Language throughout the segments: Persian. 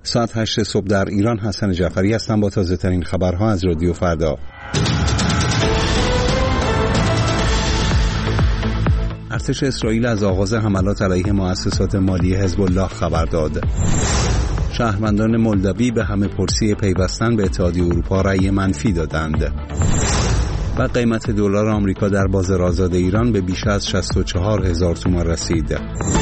ساعت 8 صبح در ایران. حسن جعفری هستم با تازه ترین خبرها از رادیو فردا. ارتش اسرائیل از آغاز حملات علیه مؤسسات مالی حزب الله خبر داد. شهروندان مولداوی به همه پرسی پیوستن به اتحادیه اروپا رأی منفی دادند. و قیمت دلار آمریکا در بازار آزاد ایران به بیش از 64,000 تومان رسید.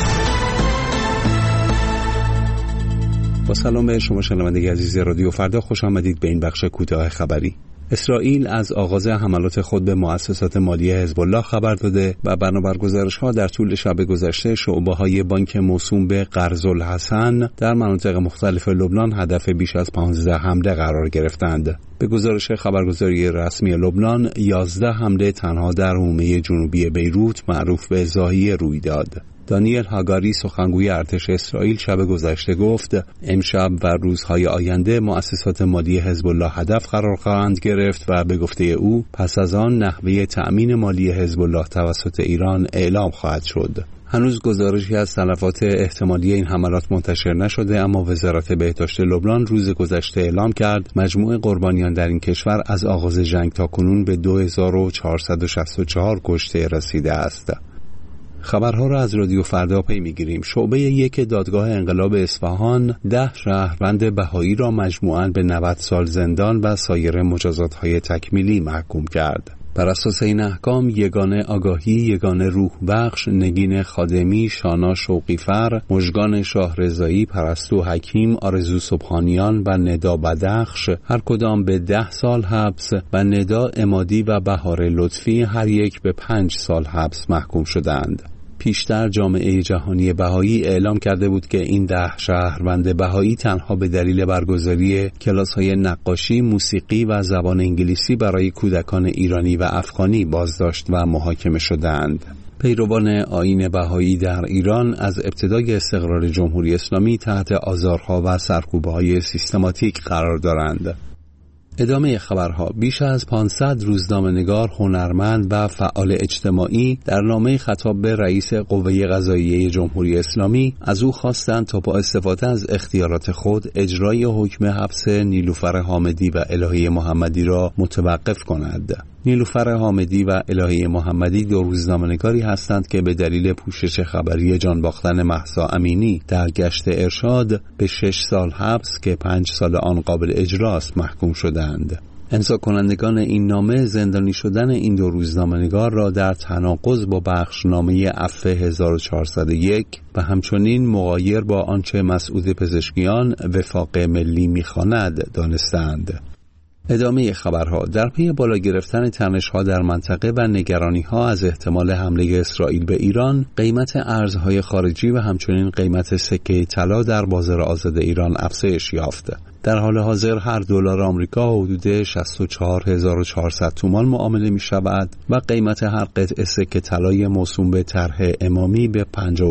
با سلام به شما شنونده عزیز رادیو فردا، خوش آمدید به این بخش کوتاه خبری. اسرائیل از آغاز حملات خود به مؤسسات مالی حزب الله خبر داده و بنابر گزارش‌ها در طول شب گذشته شعبه‌های بانک موسوم به قرض الحسن در مناطق مختلف لبنان هدف بیش از 15 حمله قرار گرفتند. به گزارش خبرگزاری رسمی لبنان 11 حمله تنها در حومه جنوبی بیروت معروف به ضاحیه روی داد. دانیل هاگاری سخنگوی ارتش اسرائیل شب گذشته گفت امشب و روزهای آینده مؤسسات مالی حزب الله هدف قرار خواهند گرفت و به گفته او پس از آن نحوه تأمین مالی حزب الله توسط ایران اعلام خواهد شد. هنوز گزارشی از تلفات احتمالی این حملات منتشر نشده، اما وزارت بهداشت لبنان روز گذشته اعلام کرد مجموع قربانیان در این کشور از آغاز جنگ تا کنون به 2464 کشته رسیده است. خبرها را از رادیو فردا پی می‌گیریم. شعبه 1 دادگاه انقلاب اصفهان 10 شهروند بهایی را مجموعاً به 90 سال زندان و سایر مجازات‌های تکمیلی محکوم کرد. بر اساس این احکام یگانه آگاهی، یگانه روح بخش، نگین خادمی، شانا شوقیفر، مژگان شاهرضایی، پرستو حکیم، آرزو سبحانیان و ندا بدخش هر کدام به 10 سال حبس و ندا امادی و بهار لطفی هر یک به 5 سال حبس محکوم شدند. پیشتر جامعه جهانی بهایی اعلام کرده بود که این 10 شهروند بهایی تنها به دلیل برگزاری کلاس‌های نقاشی، موسیقی و زبان انگلیسی برای کودکان ایرانی و افغانی بازداشت و محاکمه شدند. پیروان آیین بهایی در ایران از ابتدای استقرار جمهوری اسلامی تحت آزارها و سرکوب‌های سیستماتیک قرار دارند. ادامه خبرها. بیش از 500 روزنامه‌نگار، هنرمند و فعال اجتماعی در نامه خطاب به رئیس قوه قضاییه جمهوری اسلامی از او خواستند تا با استفاده از اختیارات خود اجرای حکم حبس نیلوفر حامدی و الهه محمدی را متوقف کند. نیلوفر حامدی و الهه محمدی 2 روزنامه‌نگاری هستند که به دلیل پوشش خبری جان باختن مهسا امینی در گشت ارشاد به 6 سال حبس که 5 سال آن قابل اجراست محکوم شدند. امضا کنندگان این نامه زندانی شدن این 2 روزنامه‌نگار را در تناقض با بخشنامه عفو 1401 و همچنین مغایر با آنچه مسعود پزشکیان وفاق ملی می‌خواند دانستند. ادامه خبرها. در پی بالا گرفتن تنش‌ها در منطقه و نگرانی‌ها از احتمال حمله اسرائیل به ایران، قیمت ارزهای خارجی و همچنین قیمت سکه طلا در بازار آزاد ایران افزایش یافت. در حال حاضر هر دلار آمریکا حدود 64,400 تومان معامله می‌شود و قیمت هر قطعه سکه طلای موسوم به طرح امامی به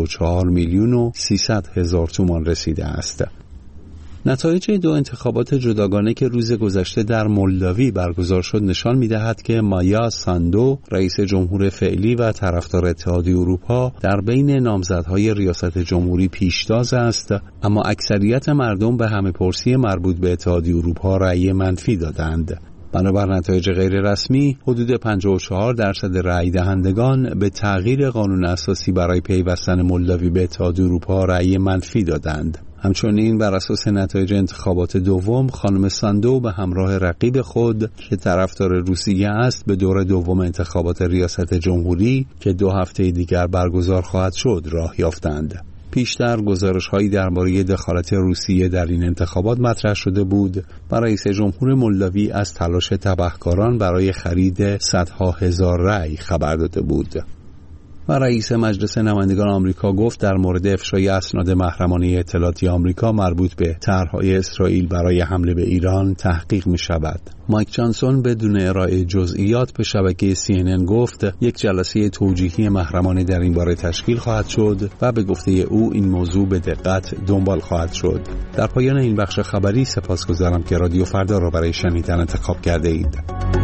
54,300,000 تومان رسیده است. نتایج 2 انتخابات جداگانه که روز گذشته در مولداوی برگزار شد نشان می‌دهد که مایا ساندو رئیس جمهور فعلی و طرفدار اتحادیه اروپا در بین نامزدهای ریاست جمهوری پیشتاز است، اما اکثریت مردم به همه پرسی مربوط به اتحادیه اروپا رأی منفی دادند. بنابر نتایج غیر رسمی، حدود 54% رأی دهندگان به تغییر قانون اساسی برای پیوستن مولداوی به اتحادیه اروپا رأی منفی دادند. همچنین بر اساس نتایج انتخابات دوم، خانم ساندو به همراه رقیب خود که طرفدار روسیه است به دور دوم انتخابات ریاست جمهوری که 2 هفته دیگر برگزار خواهد شد راه یافتند. پیشتر گزارش‌هایی درباره دخالت روسیه در این انتخابات مطرح شده بود و رئیس جمهور مولداوی از تلاش تبهکاران برای خرید صدها هزار رأی خبر داده بود. و رئیس مجلس نمایندگان آمریکا گفت در مورد افشای اسناد محرمانه اطلاعاتی آمریکا مربوط به طرح‌های اسرائیل برای حمله به ایران تحقیق می‌شود. مایک جانسون بدون ارائه جزئیات به شبکه CNN گفت یک جلسه توجیهی محرمانه در این باره تشکیل خواهد شد و به گفته او این موضوع به دقت دنبال خواهد شد. در پایان این بخش خبری سپاسگزارم که رادیو فردا را برای شنیدن انتخاب کرده اید.